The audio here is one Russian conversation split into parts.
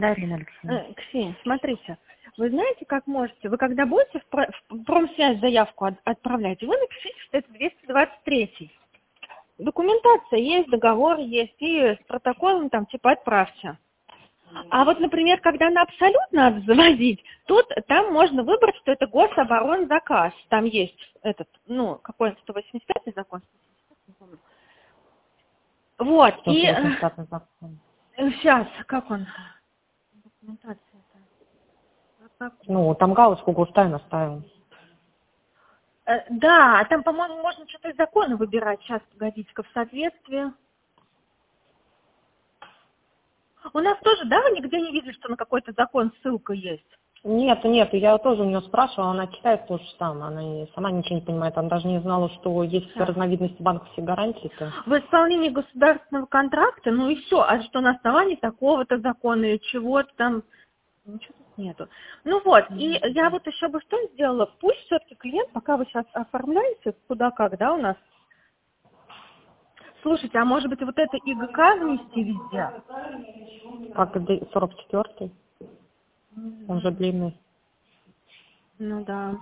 Дарина Алексеевна. Ксения, смотрите, вы знаете, как можете, вы когда будете в промсвязь заявку отправлять, вы напишите, что это 223. Документация есть, договор есть, и с протоколом там типа отправьте. А вот, например, когда на абсолют надо заводить, там можно выбрать, что это гособоронзаказ. Там есть этот, какой-то 185 закон. Не помню. Вот, и 185 закон. сейчас, как он? Документация-то. Ну, там галочку Гостайна ставим. Да, там, по-моему, можно что-то из закона выбирать. Сейчас, погодите-ка, в соответствии. У нас тоже, да, вы нигде не видели, что на какой-то закон ссылка есть? Нет, я тоже у нее спрашивала, она читает то же самое, она сама ничего не понимает, она даже не знала, что есть разновидности банковских гарантий-то. В исполнении государственного контракта, ну и все, а что на основании такого-то закона или чего-то там, ничего тут нету. Ну вот, и я вот еще бы что сделала, пусть все-таки клиент, пока вы сейчас оформляете, куда как, да, у нас, слушайте, а может быть вот это ИГК внести везде? Как 44-й, он же длинный. Ну да.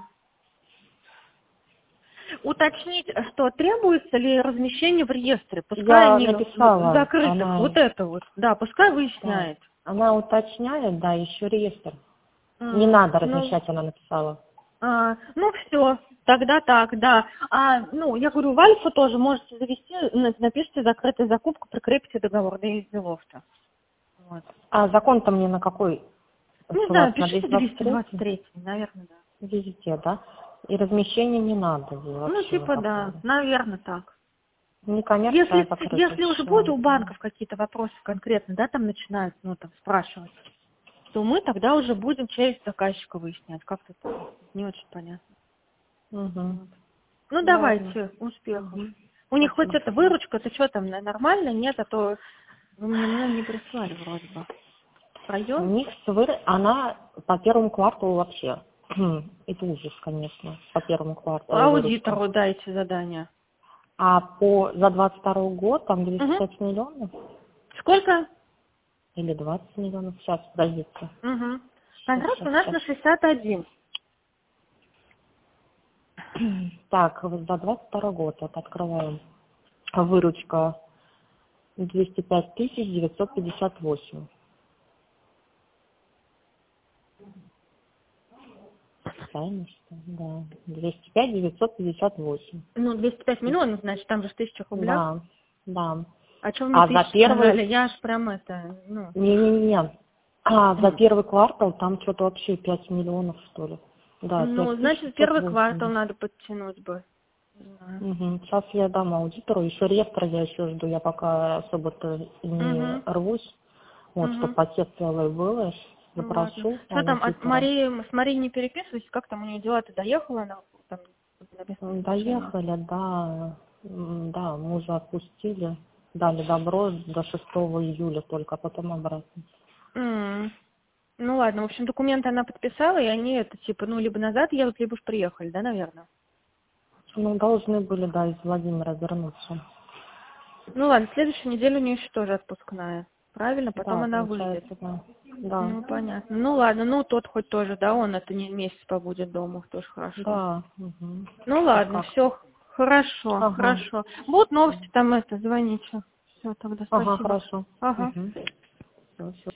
Уточнить, что требуется ли размещение в реестре, пускай Я они написала, закрытых, она, вот это вот, да, пускай да, выясняет. она уточняет, да, еще реестр. Не надо размещать, она написала. Ну все, тогда так, да. Я говорю, в Альфа тоже можете завести, напишите закрытую закупку, прикрепите договор, да и из Деловта. Вот. А закон-то мне на какой? Не знаю, На пишите 223? 223, наверное, да. Везде, да? И размещение не надо вообще Ну, типа да, никакого. наверное, так. Не коммерция, а Если закрытое уже будут все. у банков какие-то вопросы конкретно, да, там начинают, там спрашивать, то мы тогда уже будем через заказчика выяснять. Как-то не очень понятно. Угу. Ну, Ладно. давайте, успехов. Угу. У них хоть Спасибо. эта выручка, это что там, нормально? Нет, а то вы мне не прислали вроде бы. У Пройдем? них она по первому кварталу вообще. Это ужас, конечно, по первому кварталу выручка. Аудитору дайте задание. А за 22 год там Угу. 205 миллионов Сколько? или 20 миллионов. Сейчас, подождите. Угу. Сейчас, Контракт у сейчас, нас сейчас. на 61. Так, вот за 22 год вот открываем. Выручка 205 958. Правильно, что ли? Да. 205 958. 205 миллионов, значит, там же в тысячах рублях. Да, да. А что вы мне А за тысячи первый... сказали? Я аж прям Не-не-не. А за первый квартал там что-то вообще 5 миллионов, что ли. Да, значит, первый 5680. квартал надо подтянуть бы. Угу. Сейчас я дам аудитору. Еще реестр я еще жду. Я пока особо-то не Угу. рвусь. Вот, чтобы Угу. пакет целый был. Ну ладно. Запрошу Что там, аудитора. с Марией не переписывайтесь, как там у нее дела-то, доехала она там на место назначения? Доехали, да. Да, мы уже отпустили. Дали добро до 6 июля только, а потом обратно. Ну ладно, в общем, документы она подписала, и они либо назад едут, либо уж приехали, да, наверное? Ну, должны были, да, из Владимира вернуться. Ну ладно, в следующую неделю у нее еще тоже отпускная. Правильно? Потом Да, она выйдет. получается, да. Да. Ну, понятно. Ну ладно, тот хоть тоже, да, он это не месяц побудет дома, тоже хорошо. Да. Угу. Ну Хоть ладно, как-то. все хорошо, Ага. хорошо. Будут новости там звоните. Все, тогда Ага, спасибо. хорошо. Ага. Угу. Все, все.